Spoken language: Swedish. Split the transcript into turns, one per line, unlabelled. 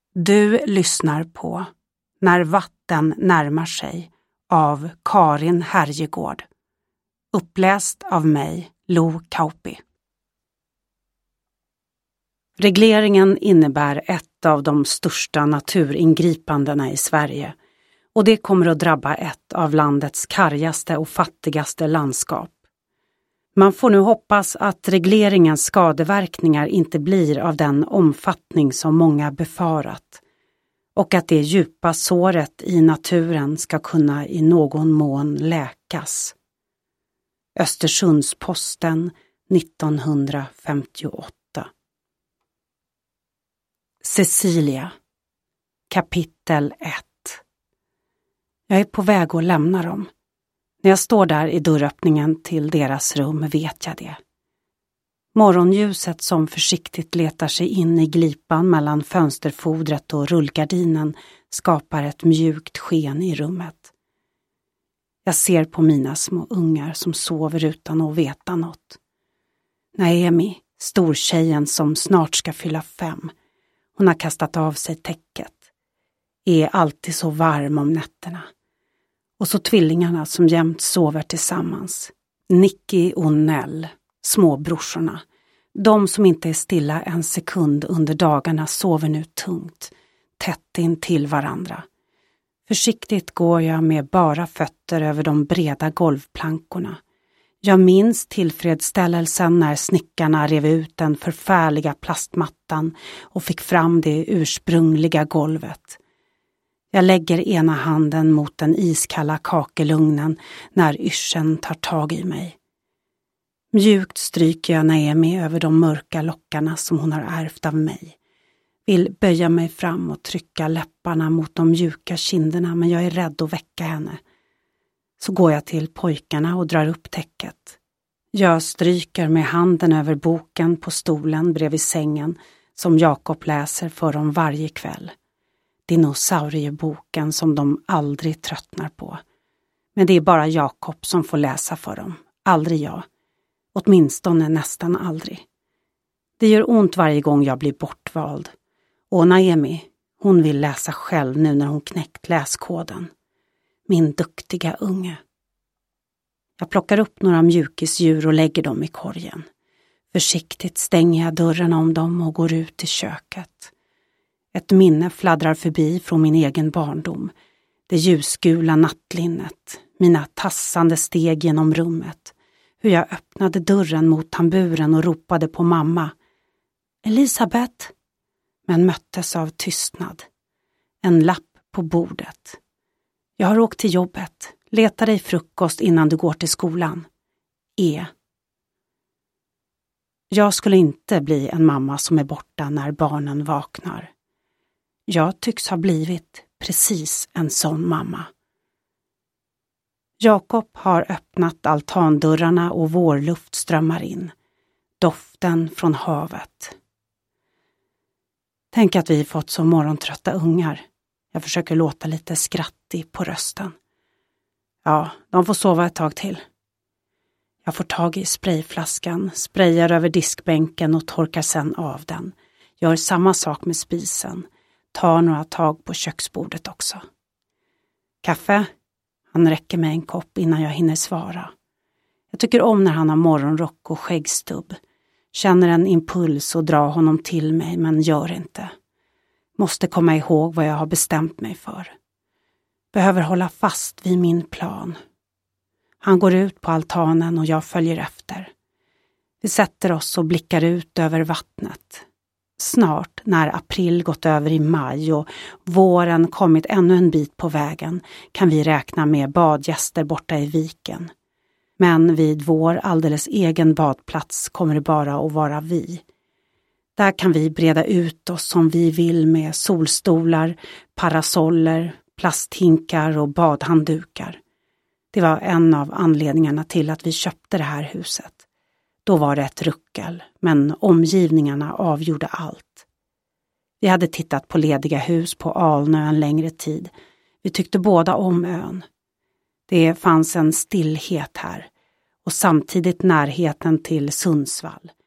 Du lyssnar på När vatten närmar sig av Karin Herjegård. Uppläst av mig, Lo Kauppi. Regleringen innebär ett av de största naturingripandena i Sverige och det kommer att drabba ett av landets kargaste och fattigaste landskap. Man får nu hoppas att regleringens skadeverkningar inte blir av den omfattning som många befarat och att det djupa såret i naturen ska kunna i någon mån läkas. Östersunds-Posten 1958. Cecilia. Kapitel 1. Jag är på väg att lämna dem. När jag står där i dörröppningen till deras rum vet jag det. Morgonljuset som försiktigt letar sig in i glipan mellan fönsterfodret och rullgardinen skapar ett mjukt sken i rummet. Jag ser på mina små ungar som sover utan att veta något. Naomi, stortjejen som snart ska fylla 5, hon har kastat av sig täcket. Är alltid så varm om nätterna. Och så tvillingarna som jämt sover tillsammans. Nicky och Nell, småbrorsorna. De som inte är stilla en sekund under dagarna sover nu tungt, tätt in till varandra. Försiktigt går jag med bara fötter över de breda golvplankorna. Jag minns tillfredsställelsen när snickarna rev ut den förfärliga plastmattan och fick fram det ursprungliga golvet. Jag lägger ena handen mot den iskalla kakelugnen när yrseln tar tag i mig. Mjukt stryker jag Naomi över de mörka lockarna som hon har ärvt av mig. Vill böja mig fram och trycka läpparna mot de mjuka kinderna, men jag är rädd att väcka henne. Så går jag till pojkarna och drar upp täcket. Jag stryker med handen över boken på stolen bredvid sängen som Jakob läser för dem varje kväll. Dinosaurieboken som de aldrig tröttnar på. Men det är bara Jakob som får läsa för dem, aldrig jag. Åtminstone nästan aldrig. Det gör ont varje gång jag blir bortvald. Och Naomi, hon vill läsa själv nu när hon knäckt läskoden. Min duktiga unge. Jag plockar upp några mjukisdjur och lägger dem i korgen. Försiktigt stänger jag dörren om dem och går ut i köket. Ett minne fladdrar förbi från min egen barndom. Det ljusgula nattlinnet, mina tassande steg genom rummet. Hur jag öppnade dörren mot tamburen och ropade på mamma. Elisabeth! Men möttes av tystnad. En lapp på bordet. Jag har åkt till jobbet. Leta dig frukost innan du går till skolan. E. Jag skulle inte bli en mamma som är borta när barnen vaknar. Jag tycks ha blivit precis en sån mamma. Jakob har öppnat altandörrarna och vårluft strömmar in. Doften från havet. Tänk att vi fått så morgontrötta ungar. Jag försöker låta lite skrattig på rösten. Ja, de får sova ett tag till. Jag får tag i sprayflaskan, sprayar över diskbänken och torkar sen av den. Gör samma sak med spisen. Tar några tag på köksbordet också. Kaffe? Han räcker mig en kopp innan jag hinner svara. Jag tycker om när han har morgonrock och skäggstubb. Känner en impuls att dra honom till mig men gör inte. Måste komma ihåg vad jag har bestämt mig för. Behöver hålla fast vid min plan. Han går ut på altanen och jag följer efter. Vi sätter oss och blickar ut över vattnet. Snart, när april gått över i maj och våren kommit ännu en bit på vägen, kan vi räkna med badgäster borta i viken. Men vid vår alldeles egen badplats kommer det bara att vara vi. Där kan vi breda ut oss som vi vill med solstolar, parasoller, plasthinkar och badhanddukar. Det var en av anledningarna till att vi köpte det här huset. Då var det ett ruckel, men omgivningarna avgjorde allt. Vi hade tittat på lediga hus på Alnö en längre tid. Vi tyckte båda om ön. Det fanns en stillhet här och samtidigt närheten till Sundsvall.